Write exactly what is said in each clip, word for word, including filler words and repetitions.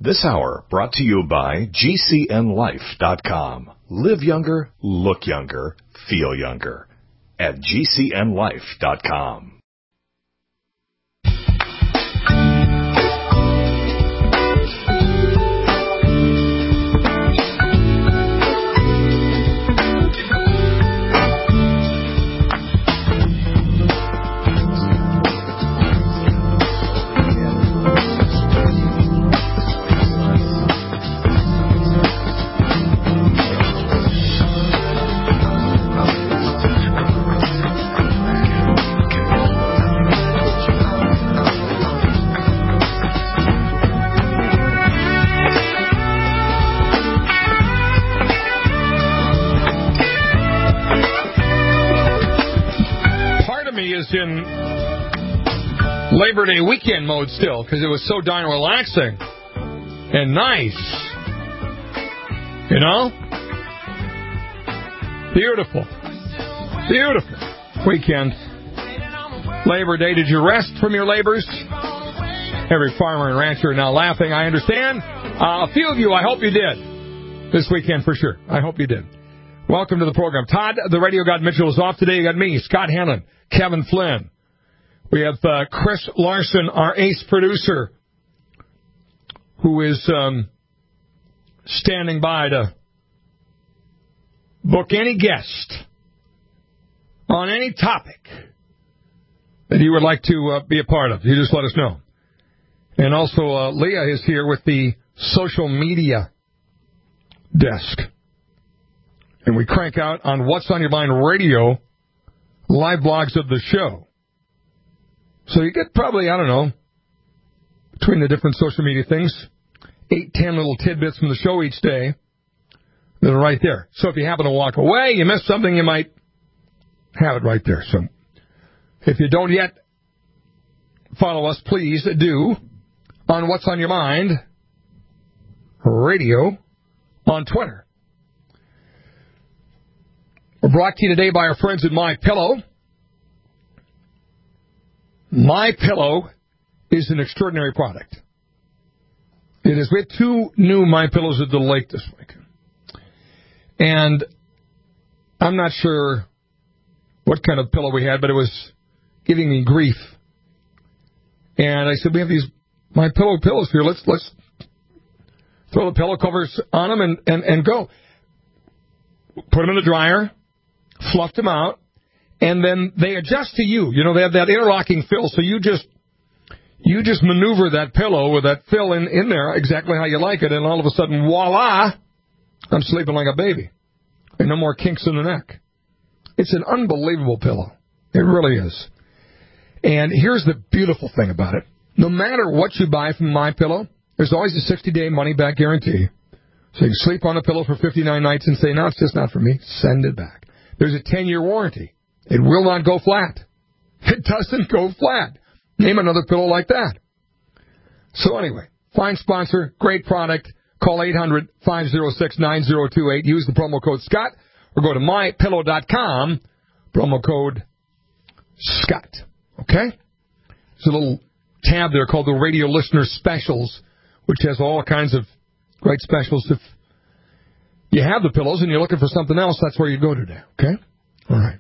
This hour brought to you by G C N life dot com. Live younger, look younger, feel younger at G C N life dot com. In Labor Day weekend mode still, because it was so darn relaxing and nice. You know? Beautiful. Beautiful weekend. Labor Day. Did you rest from your labors? Every farmer and rancher are now laughing, I understand. Uh, a few of you, I hope you did. This weekend for sure. I hope you did. Welcome to the program. Todd, the radio god Mitchell, is off today. You got me, Scott Hanlon, Kevin Flynn. We have uh, Chris Larson, our ace producer, who is um, standing by to book any guest on any topic that you would like to uh, be a part of. You just let us know. And also, uh, Leah is here with the social media desk. And we crank out on What's on Your Mind Radio live blogs of the show. So you get probably, I don't know, between the different social media things, eight, ten little tidbits from the show each day that are right there. So if you happen to walk away, you miss something, you might have it right there. So if you don't yet follow us, please do on What's on Your Mind Radio on Twitter. We're brought to you today by our friends at MyPillow. MyPillow is an extraordinary product. It is. We had two new MyPillows at the lake this week. And I'm not sure what kind of pillow we had, but it was giving me grief. And I said, we have these MyPillow pillows here. Let's let's throw the pillow covers on them and, and, and go. Put them in the dryer. Fluffed them out, and then they adjust to you. You know, they have that interlocking fill, so you just you just maneuver that pillow with that fill in, in there exactly how you like it, and all of a sudden, voila, I'm sleeping like a baby. And no more kinks in the neck. It's an unbelievable pillow. It really is. And here's the beautiful thing about it. No matter what you buy from MyPillow, there's always a sixty-day money-back guarantee. So you can sleep on a pillow for fifty-nine nights and say, no, it's just not for me. Send it back. There's a ten-year warranty. It will not go flat. It doesn't go flat. Name another pillow like that. So anyway, fine sponsor, great product. Call eight hundred, five oh six, nine oh two eight. Use the promo code Scott or go to my pillow dot com. Promo code Scott. Okay? There's a little tab there called the Radio Listener Specials, which has all kinds of great specials. If you have the pillows and you're looking for something else, that's where you go today, okay? All right.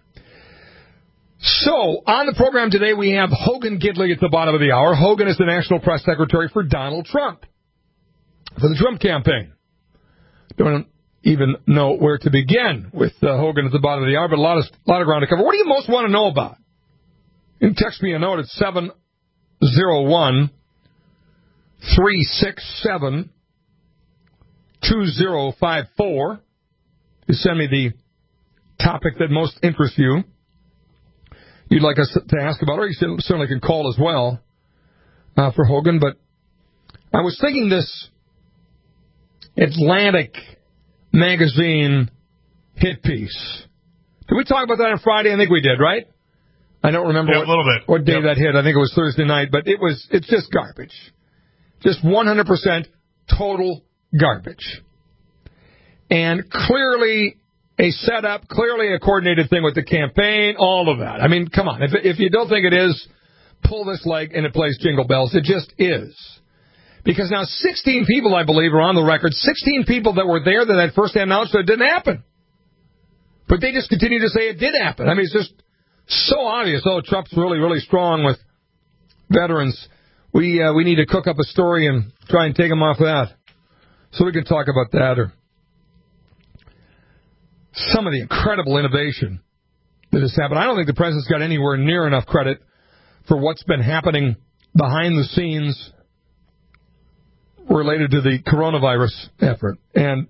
So, on the program today, we have Hogan Gidley at the bottom of the hour. Hogan is the National Press Secretary for Donald Trump, for the Trump campaign. Don't even know where to begin with uh, Hogan at the bottom of the hour, but a lot of, a lot of ground to cover. What do you most want to know about? You can text me a note at seven oh one, three six seven, two oh five four. You send me the topic that most interests you, you'd like us to ask about, or you certainly can call as well uh, for Hogan. But I was thinking this Atlantic magazine hit piece. Did we talk about that on Friday? I think we did, right? I don't remember yeah, what, a little bit. what day yep. that hit. I think it was Thursday night, but it was it's just garbage. Just one hundred percent total garbage. And clearly a setup, clearly a coordinated thing with the campaign, all of that. I mean, come on. If, if you don't think it is, pull this leg and it plays Jingle Bells. It just is. Because now sixteen people, I believe, are on the record, sixteen people that were there that that first announced that it didn't happen. But they just continue to say it did happen. I mean, it's just so obvious. Oh, Trump's really, really strong with veterans. We uh, we need to cook up a story and try and take him off that. So we can talk about that or some of the incredible innovation that has happened. I don't think the president's got anywhere near enough credit for what's been happening behind the scenes related to the coronavirus effort. And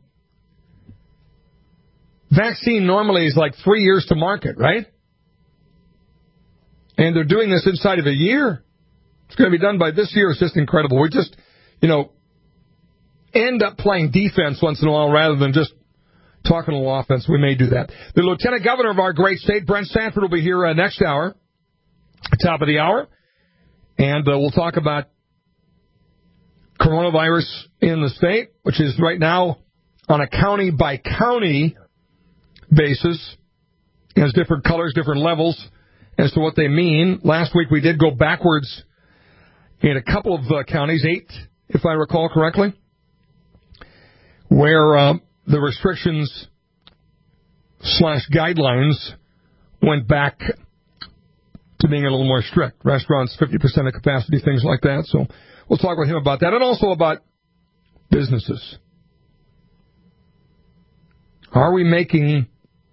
vaccine normally is like three years to market, right? And they're doing this inside of a year. It's going to be done by this year. It's just incredible. We just, you know, end up playing defense once in a while rather than just talking a little offense. We may do that. The lieutenant governor of our great state, Brent Sanford, will be here uh, next hour, top of the hour. And uh, we'll talk about coronavirus in the state, which is right now on a county-by-county basis. It has different colors, different levels as to what they mean. Last week we did go backwards in a couple of uh, counties, eight, if I recall correctly, where uh, the restrictions slash guidelines went back to being a little more strict. Restaurants, fifty percent of capacity, things like that. So we'll talk with him about that and also about businesses. Are we making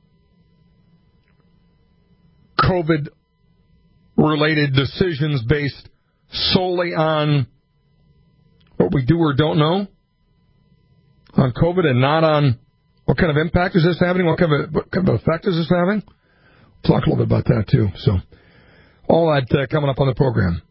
COVID-related decisions based solely on what we do or don't know on COVID and not on what kind of impact is this having, what kind of, what kind of effect is this having? We'll talk a little bit about that, too. So all that uh, coming up on the program.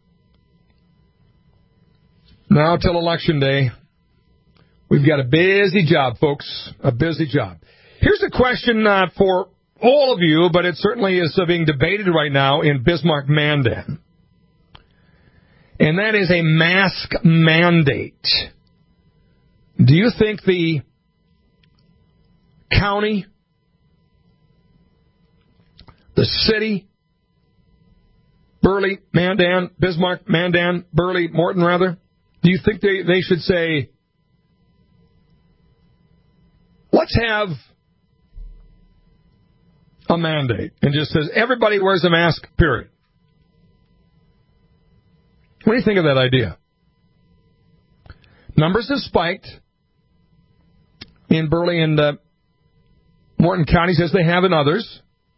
Now till Election Day, we've got a busy job, folks, a busy job. Here's a question uh, for all of you, but it certainly is uh, being debated right now in Bismarck, Mandan. And that is a mask mandate. Do you think the county, the city, Burley, Mandan, Bismarck, Mandan, Burley, Morton, rather, do you think they, they should say, let's have a mandate, and just says everybody wears a mask, period? What do you think of that idea? Numbers have spiked in Burley and uh, Morton counties as they have in others.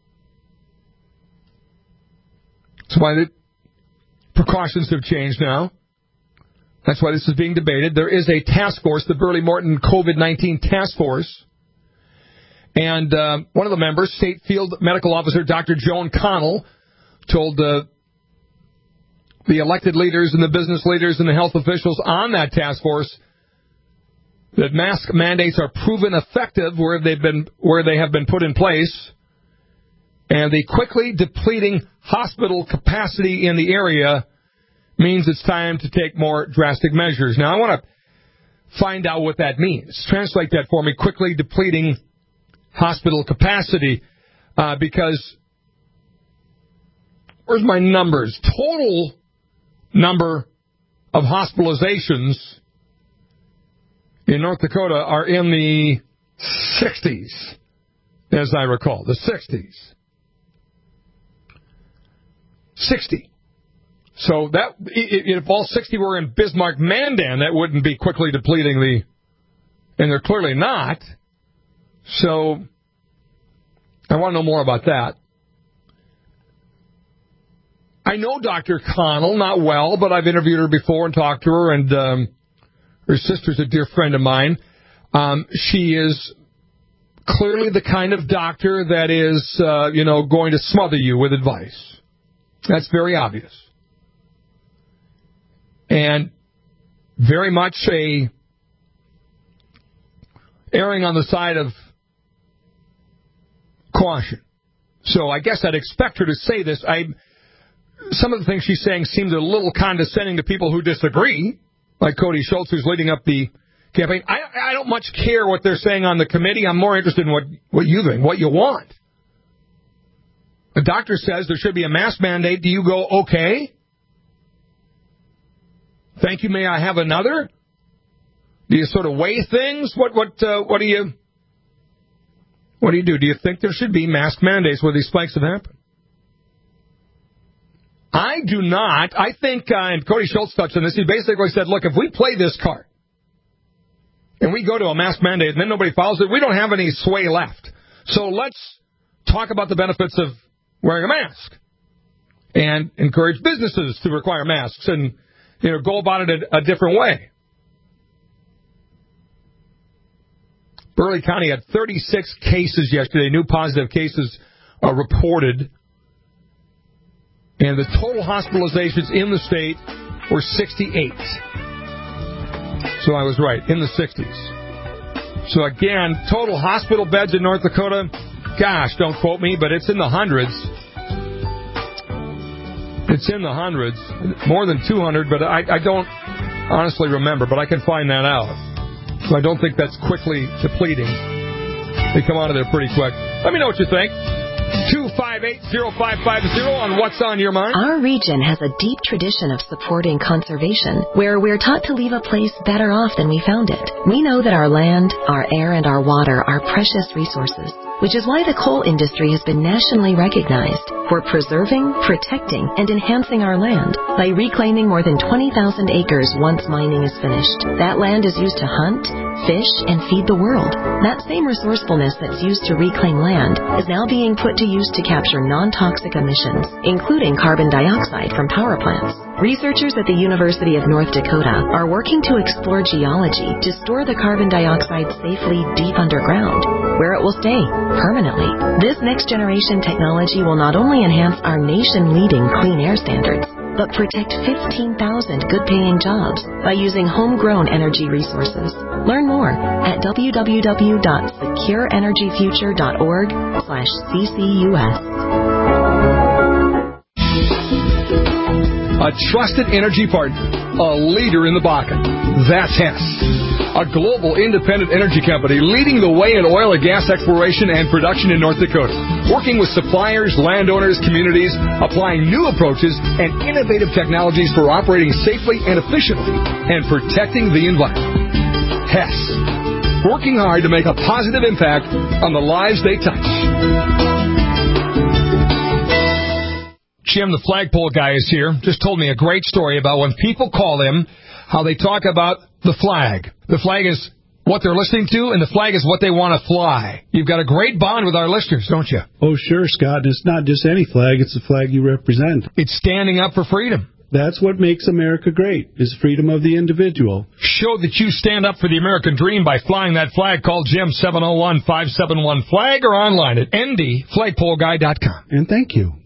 That's why the precautions have changed now. That's why this is being debated. There is a task force, the Burley Morton COVID nineteen task force. And uh, one of the members, State Field Medical Officer Doctor Joan Connell, told uh, the elected leaders and the business leaders and the health officials on that task force that mask mandates are proven effective where they've been where they have been put in place, and the quickly depleting hospital capacity in the area means it's time to take more drastic measures. Now, I want to find out what that means. Translate that for me. Quickly depleting hospital capacity, uh, because where's my numbers? Total number of hospitalizations in North Dakota are in the sixties, as I recall, the sixties. sixty. So that if all sixty were in Bismarck, Mandan, that wouldn't be quickly depleting the, and they're clearly not. So I want to know more about that. I know Doctor Connell not well, but I've interviewed her before and talked to her, and um, her sister's a dear friend of mine. Um, she is clearly the kind of doctor that is, uh, you know, going to smother you with advice. That's very obvious. And very much a erring on the side of caution. So I guess I'd expect her to say this. I, some of the things she's saying seems a little condescending to people who disagree, like Cody Schultz, who's leading up the campaign. I, I don't much care what they're saying on the committee. I'm more interested in what, what you think, what you want. The doctor says there should be a mask mandate. Do you go, okay? Thank you, may I have another? Do you sort of weigh things? What what uh, what do you what do you do? Do you think there should be mask mandates where these spikes have happened? I do not. I think, uh, and Cody Schultz touched on this, he basically said, look, if we play this card and we go to a mask mandate and then nobody follows it, we don't have any sway left. So let's talk about the benefits of wearing a mask and encourage businesses to require masks and, you know, go about it a, a different way. Burleigh County had thirty-six cases yesterday, new positive cases are reported. And the total hospitalizations in the state were sixty-eight. So I was right, in the sixties. So again, total hospital beds in North Dakota, gosh, don't quote me, but it's in the hundreds. It's in the hundreds. More than two hundred, but I, I don't honestly remember, but I can find that out. So I don't think that's quickly depleting. They come out of there pretty quick. Let me know what you think. two five eight, zero five five zero on What's on Your Mind. Our region has a deep tradition of supporting conservation, where we're taught to leave a place better off than we found it. We know that our land, our air, and our water are precious resources, which is why the coal industry has been nationally recognized for preserving, protecting, and enhancing our land by reclaiming more than twenty thousand acres once mining is finished. That land is used to hunt, fish, and feed the world. That same resourcefulness that's used to reclaim land is now being put to use to capture non-toxic emissions, including carbon dioxide from power plants. Researchers at the University of North Dakota are working to explore geology to store the carbon dioxide safely deep underground, where it will stay permanently. This next-generation technology will not only enhance our nation-leading clean air standards, but protect fifteen thousand good-paying jobs by using homegrown energy resources. Learn more at w w w dot secure energy future dot org slash C C U S. A trusted energy partner, a leader in the Bakken. That's Hess, a global independent energy company leading the way in oil and gas exploration and production in North Dakota, working with suppliers, landowners, communities, applying new approaches and innovative technologies for operating safely and efficiently and protecting the environment. Hess, working hard to make a positive impact on the lives they touch. Jim, the flagpole guy, is here. Just told me a great story about when people call him, how they talk about the flag. The flag is what they're listening to, and the flag is what they want to fly. You've got a great bond with our listeners, don't you? Oh, sure, Scott. And it's not just any flag. It's the flag you represent. It's standing up for freedom. That's what makes America great, is freedom of the individual. Show that you stand up for the American dream by flying that flag. Call Jim, seven oh one, five seven one, flag, or online at n d flagpole guy dot com. And thank you.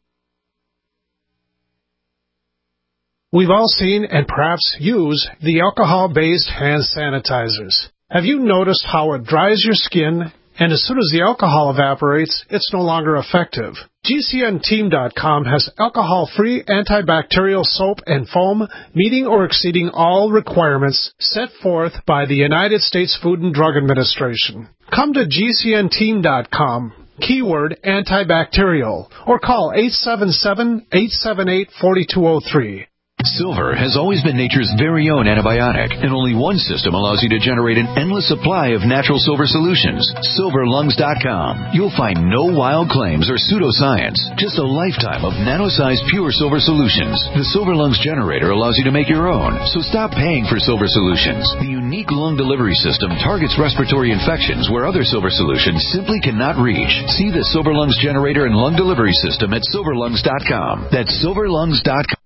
We've all seen and perhaps use the alcohol-based hand sanitizers. Have you noticed how it dries your skin, and as soon as the alcohol evaporates, it's no longer effective? G C N team dot com has alcohol-free antibacterial soap and foam meeting or exceeding all requirements set forth by the United States Food and Drug Administration. Come to G C N team dot com, keyword antibacterial, or call eight seven seven, eight seven eight, four two zero three. Silver has always been nature's very own antibiotic, and only one system allows you to generate an endless supply of natural silver solutions. silver lungs dot com. You'll find no wild claims or pseudoscience, just a lifetime of nano-sized pure silver solutions. The Silver Lungs generator allows you to make your own, so stop paying for silver solutions. The unique lung delivery system targets respiratory infections where other silver solutions simply cannot reach. See the Silver Lungs generator and lung delivery system at silver lungs dot com. That's silver lungs dot com.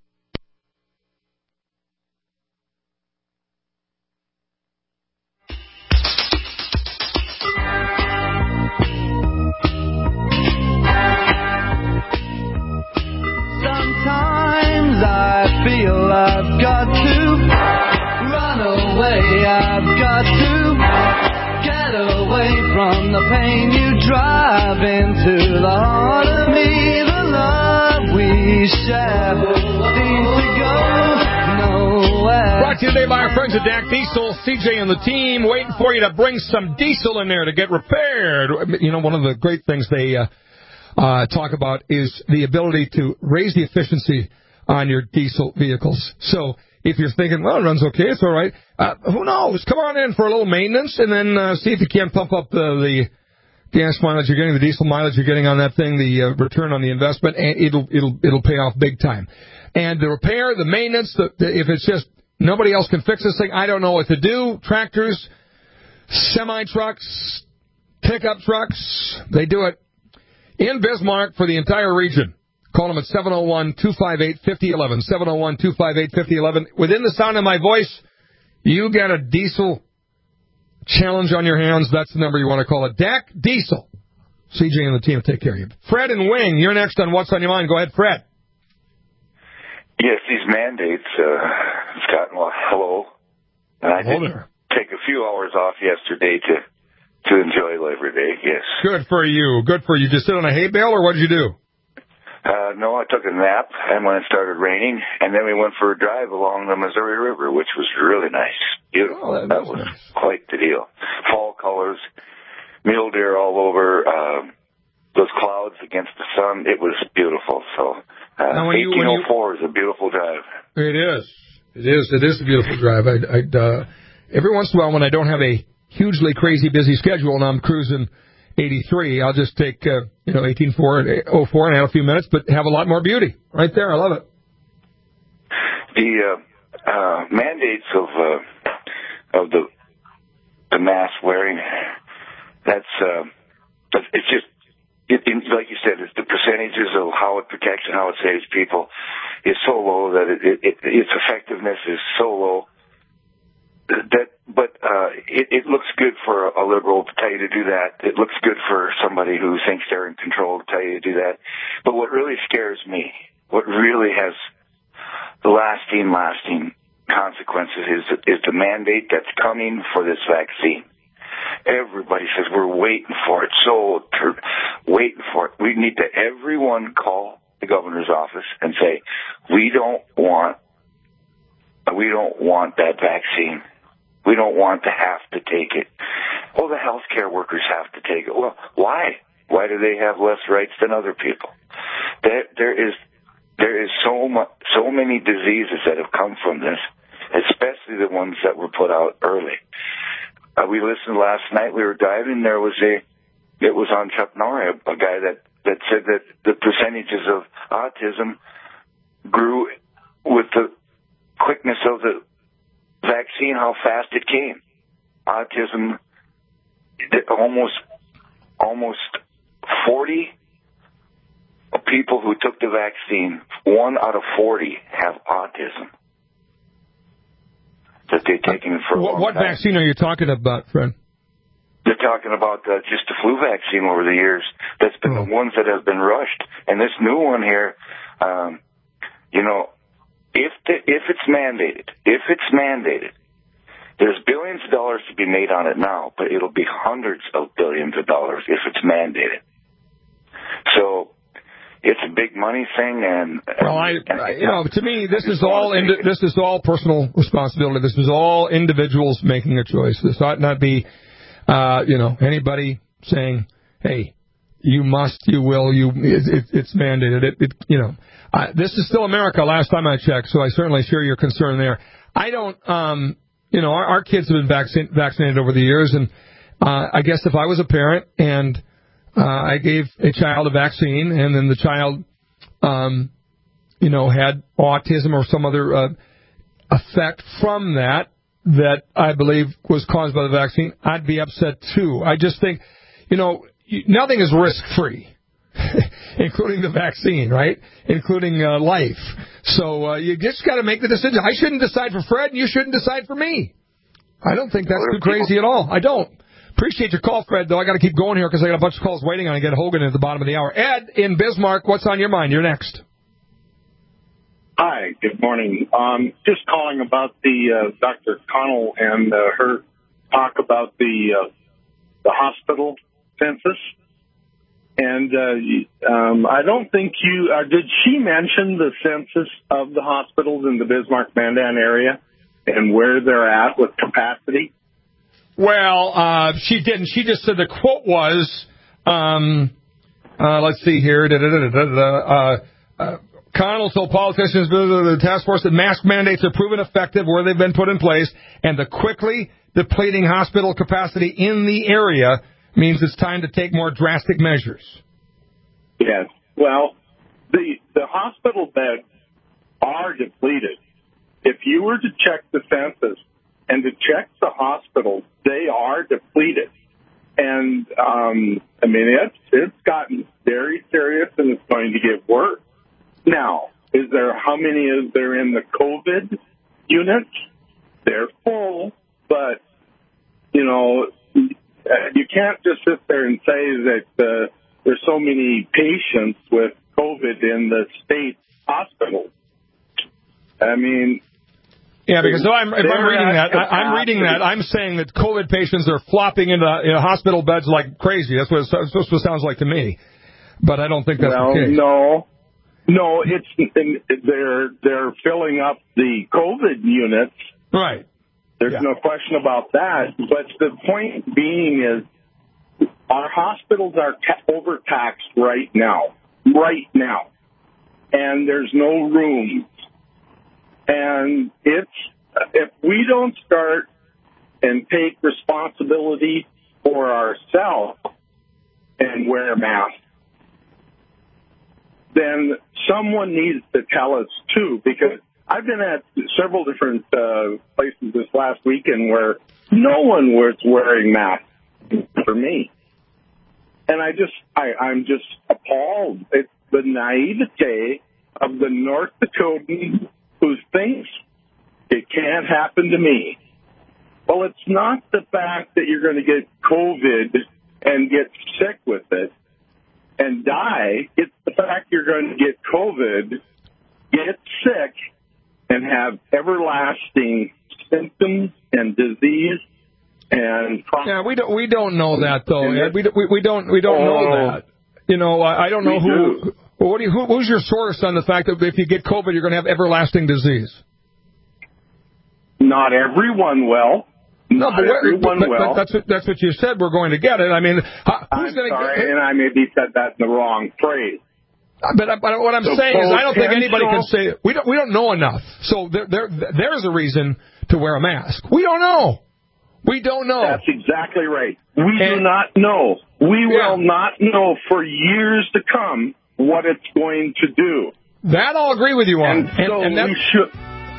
I've got to run away, I've got to get away from the pain you drive into the heart of me. The love we share seems to go nowhere. Brought to you today by our friends at D A C Diesel. C J and the team waiting for you to bring some diesel in there to get repaired. You know, one of the great things they uh, uh, talk about is the ability to raise the efficiency on your diesel vehicles. So if you're thinking, well, it runs okay, it's all right, uh, who knows? Come on in for a little maintenance, and then uh, see if you can't pump up the, the gas mileage you're getting, the diesel mileage you're getting on that thing, the uh, return on the investment, and it'll it'll it'll pay off big time. And the repair, the maintenance, the, the, if it's just nobody else can fix this thing, I don't know what to do. Tractors, semi-trucks, pickup trucks, they do it in Bismarck for the entire region. Call them at seven oh one, two five eight, five oh one one, seven oh one, two five eight, five oh one one. Within the sound of my voice, you got a diesel challenge on your hands. That's the number you want to call it. D A C Diesel. C J and the team will take care of you. Fred and Wing, you're next on What's on Your Mind. Go ahead, Fred. Yes, these mandates, uh, Scott, well, hello. And I did take a few hours off yesterday to, to enjoy Labor Day, yes. Good for you. Good for you. Just sit on a hay bale, or what did you do? Uh, no, I took a nap, and when it started raining, and then we went for a drive along the Missouri River, which was really nice. Beautiful. Oh, that, that was nice. Quite the deal. Fall colors, mule deer all over, uh, those clouds against the sun. It was beautiful. So, uh, eighteen oh four is a beautiful drive. It is. It is. It is a beautiful drive. I'd, I'd uh, every once in a while, when I don't have a hugely crazy busy schedule and I'm cruising eighty-three, I'll just take, uh, you know, eighteen oh four and add a few minutes, but have a lot more beauty. Right there. I love it. The uh, uh, mandates of uh, of the the mask wearing, that's, uh, it's just, it, it, like you said, it's the percentages of how it protects and how it saves people is so low that it, it, it, its effectiveness is so low. That, but uh, it, it looks good for a liberal to tell you to do that. It looks good for somebody who thinks they're in control to tell you to do that. But what really scares me, what really has the lasting, lasting consequences is is the mandate that's coming for this vaccine. Everybody says we're waiting for it, so waiting for it. We need to everyone call the governor's office and say we don't want we don't want that vaccine. We don't want to have to take it. Oh, the healthcare workers have to take it. Well, why? Why do they have less rights than other people? There, there is, there is so much, so many diseases that have come from this, especially the ones that were put out early. Uh, we listened last night. We were driving. There was a, it was on Chuck Norrie, a, a guy that that said that the percentages of autism grew with the quickness of the vaccine, how fast it came. Autism, almost, almost forty people who took the vaccine, one out of forty have autism. That they've taken it for a what, long what time. vaccine are you talking about, Fred? They're talking about uh, just the flu vaccine over the years. That's been oh. the ones that have been rushed. And this new one here, um, you know, If the, if it's mandated, if it's mandated, there's billions of dollars to be made on it now, but it'll be hundreds of billions of dollars if it's mandated. So it's a big money thing, and well, I, and, you know, to me, this is all indi- this is all personal responsibility. This is all individuals making a choice. This ought not be, uh, you know, anybody saying, "Hey, you must, you will, you." It, it, it's mandated. It, it you know. Uh, this is still America, last time I checked, so I certainly share your concern there. I don't, um, you know, our, our kids have been vaccine, vaccinated over the years, and uh, I guess if I was a parent and uh, I gave a child a vaccine and then the child, um, you know, had autism or some other uh, effect from that that I believe was caused by the vaccine, I'd be upset too. I just think, you know, nothing is risk-free. Including the vaccine, right? Including uh, life. So uh, you just got to make the decision. I shouldn't decide for Fred, and you shouldn't decide for me. I don't think that's too crazy at all. I don't. Appreciate your call, Fred, though. I got to keep going here because I got a bunch of calls waiting on. I get Hogan at the bottom of the hour. Ed in Bismarck, what's on your mind? You're next. Hi, good morning. Um, just calling about the uh, Doctor Connell and uh, her talk about the uh, the hospital census. And uh, um, I don't think you uh, – did she mention the census of the hospitals in the Bismarck-Mandan area and where they're at with capacity? Well, uh, she didn't. She just said the quote was, um, uh, let's see here, da, da, da, da, da, uh, uh, Connell told politicians of the task force that mask mandates are proven effective where they've been put in place, and the quickly depleting hospital capacity in the area means it's time to take more drastic measures. Yes. Well, the the hospital beds are depleted. If you were to check the census and to check the hospitals, they are depleted. And, um, I mean, it's, it's gotten very serious, and it's going to get worse. Now, is there, how many is there in the COVID units? They're full, but, you know, you can't just sit there and say that uh, there's so many patients with COVID in the state hospitals. I mean... Yeah, because if I'm, if I'm reading that, I, I'm reading that, I'm saying that COVID patients are flopping into you know, hospital beds like crazy. That's what it, that's what it sounds like to me. But I don't think that's well, the case. No, no, it's they're they're filling up the COVID units. Right. There's yeah. no question about that. But the point being is, our hospitals are ta- overtaxed right now, right now, and there's no room. And it's, if we don't start and take responsibility for ourselves and wear masks, then someone needs to tell us too, because I've been at several different uh, places this last weekend where no one was wearing masks for me. And I just, I, I'm just appalled. It's the naivete of the North Dakotan who thinks it can't happen to me. Well, it's not the fact that you're going to get COVID and get sick with it and die. It's the fact you're going to get COVID, get sick, and have everlasting symptoms and disease and problems. Yeah, we don't we don't know that though. Ed. We we we don't we don't know that. You know, I, I don't know who. Do. What do you, who, who's your source on the fact that if you get COVID, you're going to have everlasting disease? Not everyone will. No, Not but, where, everyone but, but will. that's what, that's what you said. We're going to get it. I mean, how, who's I'm going to sorry, get it? and I maybe said that in the wrong phrase. But, but what I'm So saying is, I don't think anybody can potential- say we don't we don't know enough. So there there there's a reason to wear a mask. We don't know. We don't know. That's exactly right. We And- do not know. We Yeah. will not know for years to come what it's going to do. That I'll agree with you on. And, so and that, we should.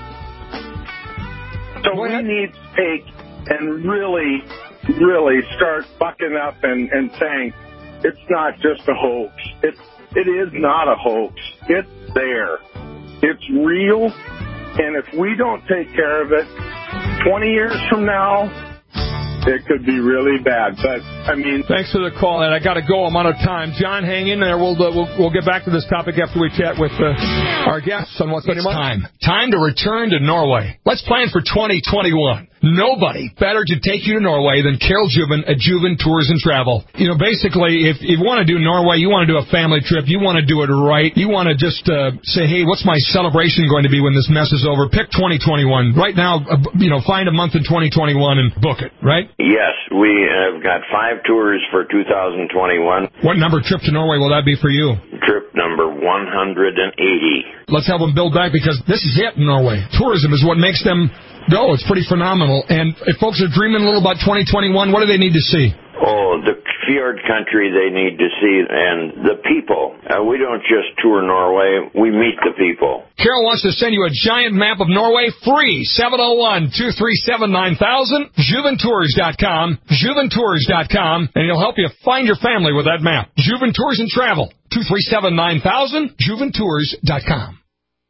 So Go we ahead. need to take and really, really start bucking up and, and saying it's not just a hoax. It's it is not a hoax. It's there. It's real. And if we don't take care of it, twenty years from now, it could be really bad. But, I mean... Thanks for the call, Ed. I got to go. I'm out of time. John, hang in there. We'll uh, we'll, we'll get back to this topic after we chat with uh, our guests on What's on Your Mind. Time. Time to return to Norway. Let's plan for twenty twenty-one. Nobody better to take you to Norway than Carol Juven at Juven Tours and Travel. You know, basically, if you want to do Norway, you want to do a family trip, you want to do it right, you want to just uh, say, hey, what's my celebration going to be when this mess is over? Pick twenty twenty-one. Right now, uh, you know, find a month in twenty twenty-one and book it, right? Yes, we have got five tours for two thousand twenty-one. What number trip to Norway will that be for you? Trip number one hundred eighty. Let's help them build back, because this is it in Norway. Tourism is what makes them go. It's pretty phenomenal. And if folks are dreaming a little about twenty twenty-one, what do they need to see? Oh, the fjord country they need to see, and the people. Uh, we don't just tour Norway, we meet the people. Carol wants to send you a giant map of Norway free. seven oh one, two three seven, nine thousand, juven tours dot com, juven tours dot com, and he'll help you find your family with that map. Juven Tours and Travel, two three seven, nine thousand, juven tours dot com.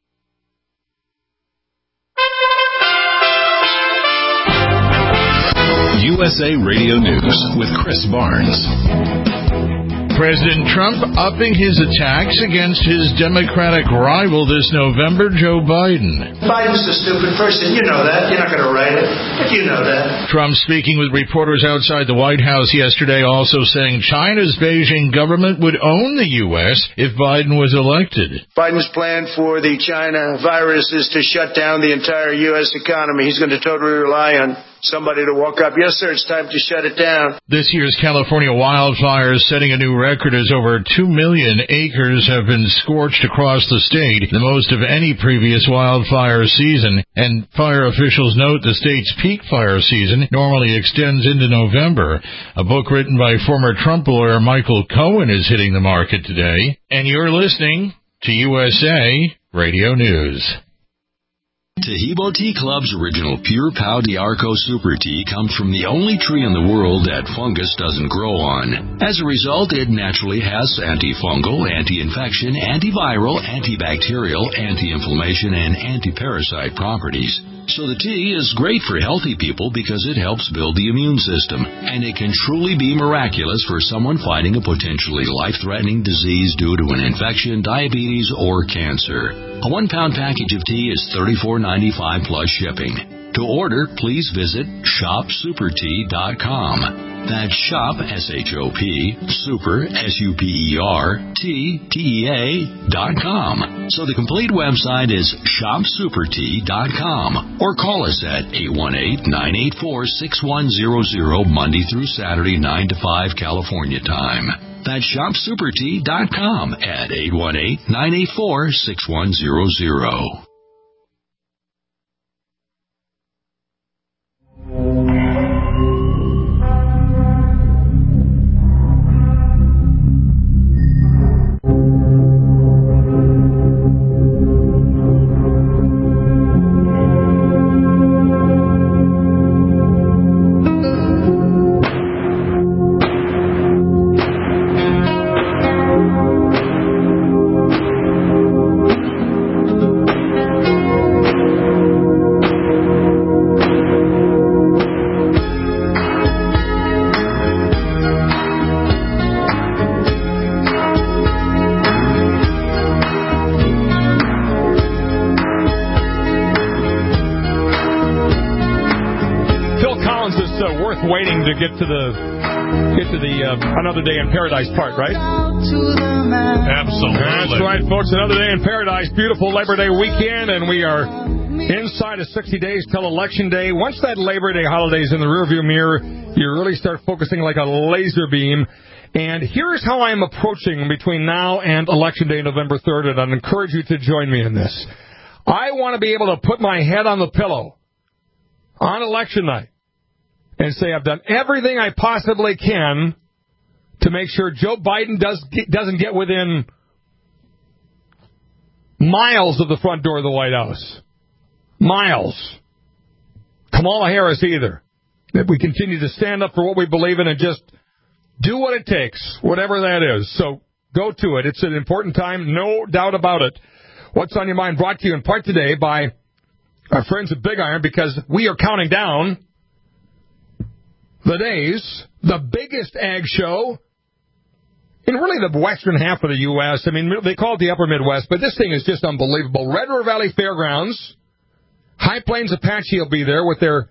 U S A Radio News with Chris Barnes. President Trump upping his attacks against his Democratic rival this November, Joe Biden. Biden's a stupid person. You know that. You're not going to write it, but you know that. Trump speaking with reporters outside the White House yesterday, also saying China's Beijing government would own the U S if Biden was elected. Biden's plan for the China virus is to shut down the entire U S economy. He's going to totally rely on somebody to walk up, yes, sir, it's time to shut it down. This year's California wildfires setting a new record as over two million acres have been scorched across the state, the most of any previous wildfire season. And fire officials note the state's peak fire season normally extends into November. A book written by former Trump lawyer Michael Cohen is hitting the market today. And you're listening to U S A Radio News. Taheebo Tea Club's original Pure Pau d'Arco Super Tea comes from the only tree in the world that fungus doesn't grow on. As a result, it naturally has antifungal, anti-infection, antiviral, antibacterial, anti-inflammation, and anti-parasite properties. So the tea is great for healthy people because it helps build the immune system, and it can truly be miraculous for someone fighting a potentially life-threatening disease due to an infection, diabetes, or cancer. A one-pound package of tea is thirty-four ninety-five plus shipping. To order, please visit shop super tea dot com. That's shop, S H O P, super, S U P E R, T, T E A, dot com. So the complete website is shop super tea dot com. Or call us at eight one eight, nine eight four, six one zero zero, Monday through Saturday, nine to five, California time. That's shop super tea dot com at eight one eight, nine eight four, six one zero zero. To get to the get to the uh, Another Day in Paradise part, right? Absolutely. That's right, folks. Another Day in Paradise. Beautiful Labor Day weekend, and we are inside of sixty days till Election Day. Once that Labor Day holiday is in the rearview mirror, you really start focusing like a laser beam. And here's how I'm approaching between now and Election Day, November third, and I'd encourage you to join me in this. I want to be able to put my head on the pillow on Election night and say I've done everything I possibly can to make sure Joe Biden does, doesn't get within miles of the front door of the White House. Miles. Kamala Harris either. That we continue to stand up for what we believe in and just do what it takes, whatever that is. So go to it. It's an important time, no doubt about it. What's on Your Mind brought to you in part today by our friends at Big Iron, because we are counting down the days, the biggest ag show in really the western half of the U S. I mean, they call it the upper Midwest, but this thing is just unbelievable. Red River Valley Fairgrounds, High Plains Apache will be there with their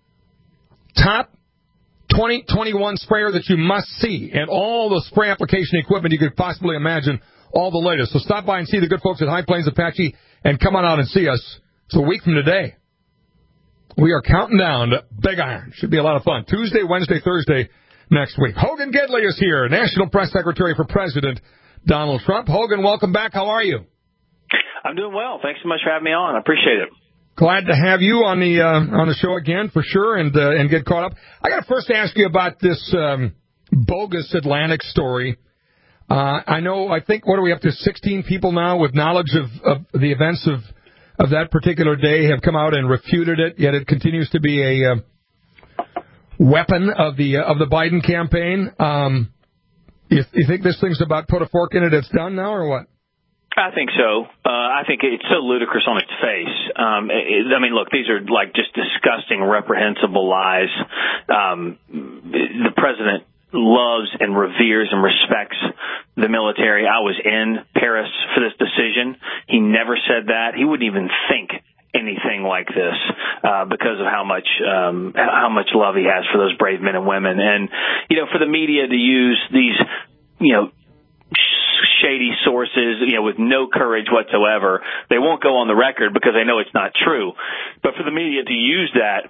top twenty twenty-one sprayer that you must see, and all the spray application equipment you could possibly imagine, all the latest. So stop by and see the good folks at High Plains Apache, and come on out and see us. It's a week from today. We are counting down to Big Iron. Should be a lot of fun. Tuesday, Wednesday, Thursday next week. Hogan Gidley is here, National Press Secretary for President Donald Trump. Hogan, welcome back. How are you? I'm doing well. Thanks so much for having me on. I appreciate it. Glad to have you on the uh, on the show again, for sure, and uh, and get caught up. I got to first ask you about this um, bogus Atlantic story. Uh, I know, I think, what are we up to, sixteen people now with knowledge of, of the events of of that particular day have come out and refuted it, yet it continues to be a uh, weapon of the uh, of the Biden campaign. Um, you, you think this thing's about put a fork in it, it's done now, or what? I think so. Uh, I think it's so ludicrous on its face. Um, it, I mean, look, these are like just disgusting, reprehensible lies. Um, the president loves and reveres and respects the military. I was in Paris for this decision. He never said that. He wouldn't even think anything like this uh, because of how much um, how much love he has for those brave men and women. And, you know, for the media to use these, you know, shady sources, you know, with no courage whatsoever, they won't go on the record because they know it's not true. But for the media to use that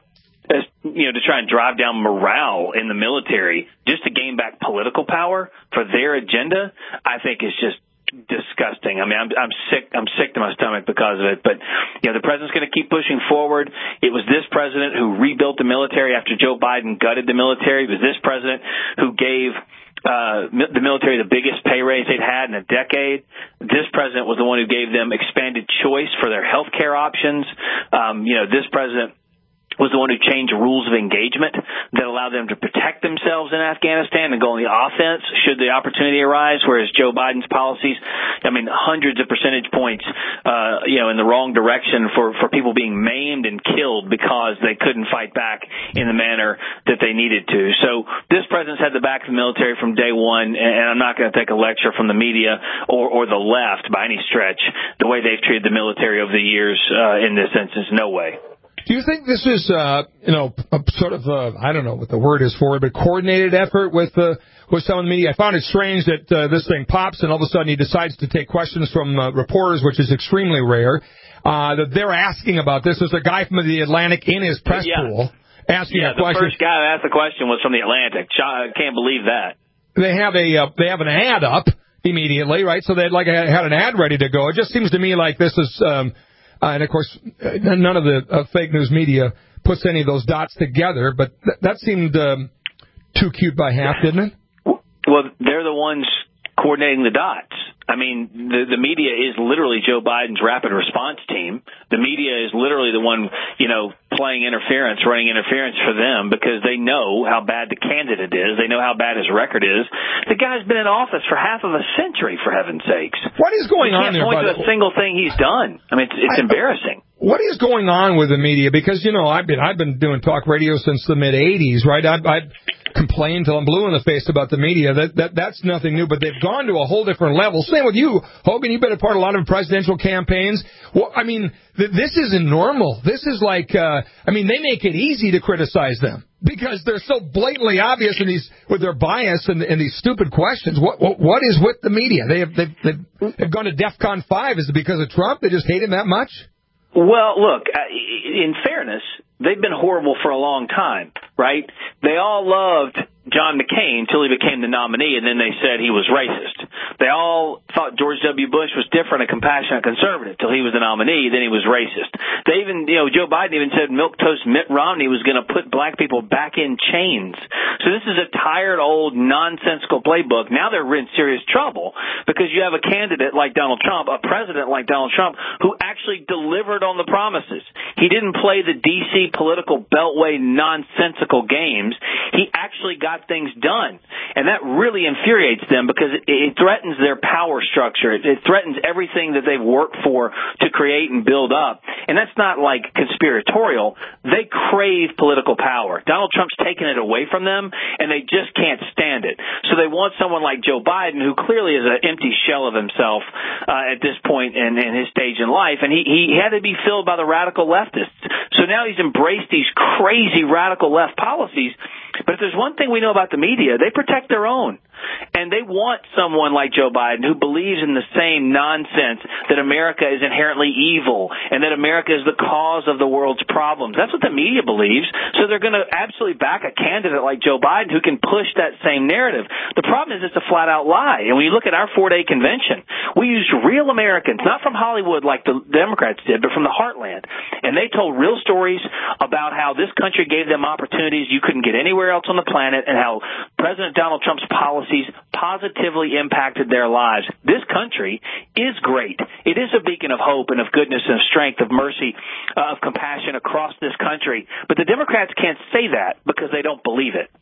as, you know, to try and drive down morale in the military just to gain back political power for their agenda, I think is just disgusting. I mean, I'm, I'm sick. I'm sick to my stomach because of it. But you know, the president's going to keep pushing forward. It was this president who rebuilt the military after Joe Biden gutted the military. It was this president who gave uh, the military the biggest pay raise they'd had in a decade. This president was the one who gave them expanded choice for their health care options. Um, you know, this president was the one who changed rules of engagement that allowed them to protect themselves in Afghanistan and go on the offense should the opportunity arise, whereas Joe Biden's policies, I mean, hundreds of percentage points, uh, you know, in the wrong direction for, for people being maimed and killed because they couldn't fight back in the manner that they needed to. So this president's had the back of the military from day one, and I'm not going to take a lecture from the media or, or the left by any stretch, the way they've treated the military over the years uh, in this instance. No way. Do you think this is, uh, you know, a sort of, uh, I don't know what the word is for it, but coordinated effort with uh, with some of the media? I found it strange that uh, this thing pops and all of a sudden he decides to take questions from uh, reporters, which is extremely rare. Uh, that they're asking about this. There's a guy from the Atlantic in his press yeah. pool asking yeah, a question. The first guy that asked the question was from the Atlantic. I can't believe that. They have a uh, they have an ad up immediately, right? So they like had an ad ready to go. It just seems to me like this is. Um, Uh, and, of course, none of the uh, fake news media puts any of those dots together, but th- that seemed um, too cute by half, didn't it? Well, they're the ones coordinating the dots. I mean, the, the media is literally Joe Biden's rapid response team. The media is literally the one, you know, playing interference, running interference for them because they know how bad the candidate is. They know how bad his record is. The guy's been in office for half of a century, for heaven's sakes. What is going on there? You can't point to a single thing he's done. I mean, it's, it's I, embarrassing. What is going on with the media? Because, you know, I've been I've been doing talk radio since the mid eighties, right? I, I complain till I'm blue in the face about the media. That that that's nothing new, but they've gone to a whole different level. Same with you, Hogan. You've been a part of a lot of presidential campaigns. Well, I mean, th- this isn't normal. This is like, uh, I mean, they make it easy to criticize them because they're so blatantly obvious in these with their bias and, and these stupid questions. What, what what is with the media? They have they've, they've, they've gone to DEFCON five. Is it because of Trump? They just hate him that much? Well, look, in fairness, they've been horrible for a long time, right? They all loved John McCain until he became the nominee, and then they said he was racist. They all thought George W. Bush was different, a compassionate conservative, till he was the nominee, then he was racist. They even, you know, Joe Biden even said milquetoast Mitt Romney was going to put black people back in chains. So this is a tired, old, nonsensical playbook. Now they're in serious trouble because you have a candidate like Donald Trump, a president like Donald Trump, who actually delivered on the promises. He didn't play the D C political beltway nonsensical games. He actually got things done. And that really infuriates them because it, it threatens their power structure. It, it threatens everything that they've worked for to create and build up. And that's not like conspiratorial. They crave political power. Donald Trump's taken it away from them, and they just can't stand it. So they want someone like Joe Biden, who clearly is an empty shell of himself uh, at this point in, in his stage in life, and he, he had to be filled by the radical leftists. So now he's embraced these crazy radical left policies. But if there's one thing we know about the media, they protect their own. And they want someone like Joe Biden who believes in the same nonsense that America is inherently evil and that America is the cause of the world's problems. That's what the media believes. So they're going to absolutely back a candidate like Joe Biden who can push that same narrative. The problem is it's a flat-out lie. And when you look at our four-day convention, we used real Americans, not from Hollywood like the Democrats did, but from the heartland. And they told real stories about how this country gave them opportunities you couldn't get anywhere else on the planet and how President Donald Trump's policies positively impacted their lives. This country is great. It is a beacon of hope and of goodness and of strength, of mercy, uh, of compassion across this country. But the Democrats can't say that because they don't believe it.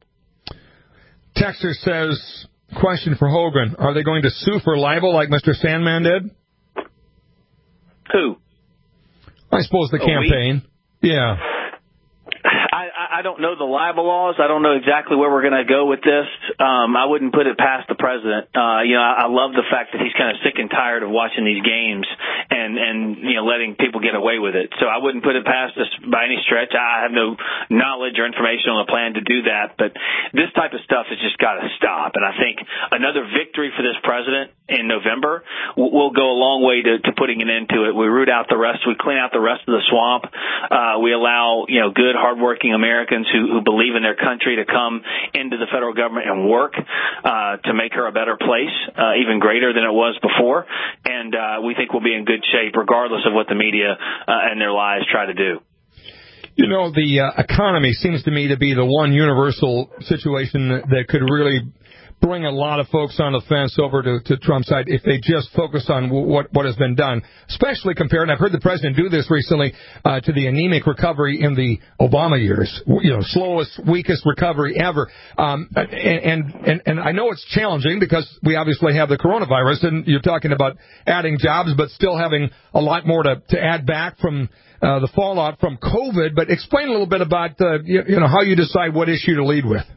Texter says, question for Hogan, are they going to sue for libel like Mister Sandman did? Who? I suppose the oh, campaign. We? Yeah. I don't know the libel laws. I don't know exactly where we're going to go with this. Um, I wouldn't put it past the president. Uh, you know, I, I love the fact that he's kind of sick and tired of watching these games and, and, you know, letting people get away with it. So I wouldn't put it past us by any stretch. I have no knowledge or information on a plan to do that, but this type of stuff has just got to stop. And I think another victory for this president in November will go a long way to, to putting an end to it. We root out the rest. We clean out the rest of the swamp. Uh, we allow, you know, good, hardworking Americans who, who believe in their country to come into the federal government and work uh, to make her a better place, uh, even greater than it was before. And uh, we think we'll be in good shape regardless of what the media uh, and their lies try to do. You know, the uh, economy seems to me to be the one universal situation that, that could really bring a lot of folks on the fence over to, to Trump's side if they just focus on w- what what has been done, especially compared, and I've heard the president do this recently, uh, to the anemic recovery in the Obama years, you know, slowest, weakest recovery ever. Um, and, and, and, and I know it's challenging because we obviously have the coronavirus, and you're talking about adding jobs, but still having a lot more to, to add back from uh, the fallout from COVID. But explain a little bit about, uh, you, you know, how you decide what issue to lead with.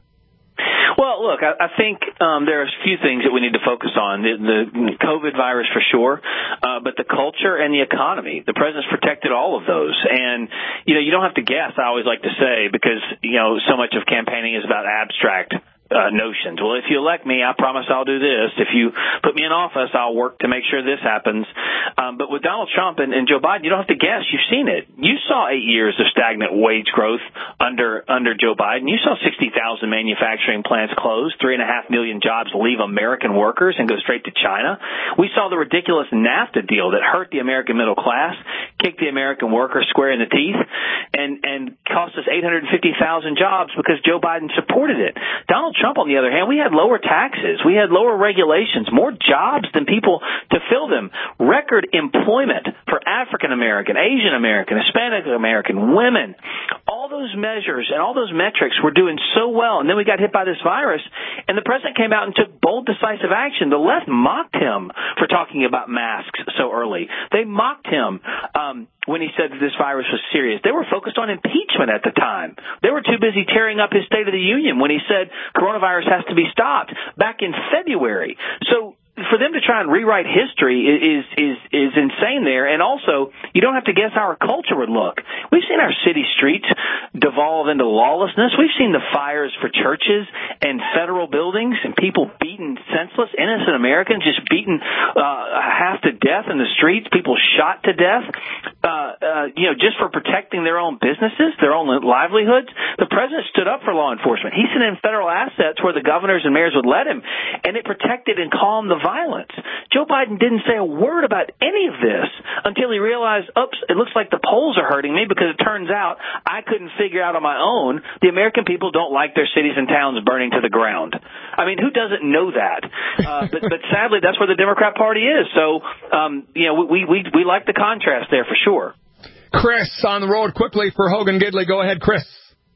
Well, look, I, I think um, there are a few things that we need to focus on. The, the COVID virus for sure, uh, but the culture and the economy. The president's protected all of those. And, you know, you don't have to guess, I always like to say, because, you know, so much of campaigning is about abstract Uh, notions. Well, if you elect me, I promise I'll do this. If you put me in office, I'll work to make sure this happens. Um, but with Donald Trump and, and Joe Biden, you don't have to guess. You've seen it. You saw eight years of stagnant wage growth under under Joe Biden. You saw sixty thousand manufacturing plants close, three and a half million jobs leave American workers and go straight to China. We saw the ridiculous NAFTA deal that hurt the American middle class, kicked the American worker square in the teeth, and, and cost us eight hundred fifty thousand jobs because Joe Biden supported it. Donald Trump, on the other hand, we had lower taxes, we had lower regulations, more jobs than people to fill them, record employment for African American, Asian American, Hispanic American, women. All those measures and all those metrics were doing so well, and then we got hit by this virus, and the president came out and took bold, decisive action. The left mocked him for talking about masks so early. They mocked him um, when he said that this virus was serious. They were focused on impeachment at the time. They were too busy tearing up his State of the Union when he said coronavirus has to be stopped back in February. So for them to try and rewrite history is is is insane there. And also, you don't have to guess how our culture would look. We've seen our city streets devolve into lawlessness. We've seen the fires for churches and federal buildings and people beaten senseless, innocent Americans just beaten uh, half to death in the streets, people shot to death, uh, uh, you know, just for protecting their own businesses, their own livelihoods. The president stood up for law enforcement. He sent in federal assets where the governors and mayors would let him, and it protected and calmed the violence. Joe Biden didn't say a word about any of this until he realized, oops, it looks like the polls are hurting me because it turns out I couldn't figure out on my own the American people don't like their cities and towns burning to the ground. I mean, who doesn't know that? Uh, but, but sadly, that's where the Democrat Party is. So, um, you know, we, we, we like the contrast there for sure. Chris on the road quickly for Hogan Gidley. Go ahead, Chris.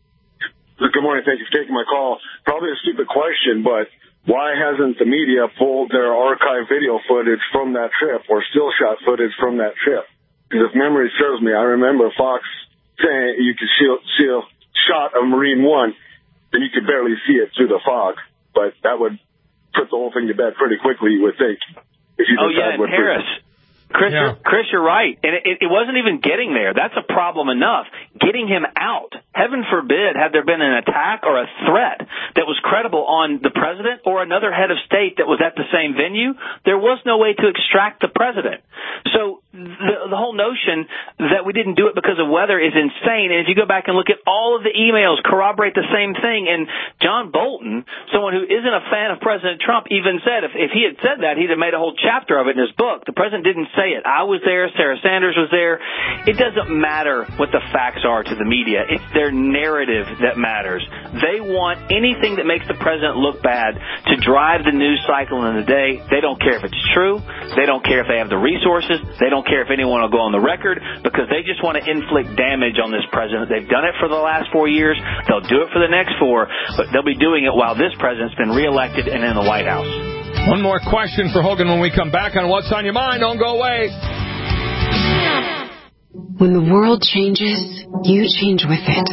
Good morning. Thank you for taking my call. Probably a stupid question, but why hasn't the media pulled their archive video footage from that trip or still shot footage from that trip? Because if memory serves me, I remember Fox saying you could see, see a shot of Marine One, then you could barely see it through the fog. But that would put the whole thing to bed pretty quickly, you would think. If you oh, yeah, in Paris. Chris, yeah. you're, Chris, you're right. And it, it wasn't even getting there. That's a problem enough. Getting him out. Heaven forbid had there been an attack or a threat that was credible on the president or another head of state that was at the same venue, there was no way to extract the president. So the, the whole notion that we didn't do it because of weather is insane. And if you go back and look at all of the emails, corroborate the same thing. And John Bolton, someone who isn't a fan of President Trump, even said if, if he had said that, he'd have made a whole chapter of it in his book. The president didn't say it. I was there. Sarah Sanders was there. It doesn't matter what the facts are to the media. It's their narrative that matters. They want anything that makes the president look bad to drive the news cycle in the day. They don't care if it's true. They don't care if they have the resources. They don't care if anyone will go on the record because they just want to inflict damage on this president. They've done it for the last four years. They'll do it for the next four, but they'll be doing it while this president's been reelected and in the White House. One more question for Hogan when we come back on What's on Your Mind. Don't go away. When the world changes, you change with it.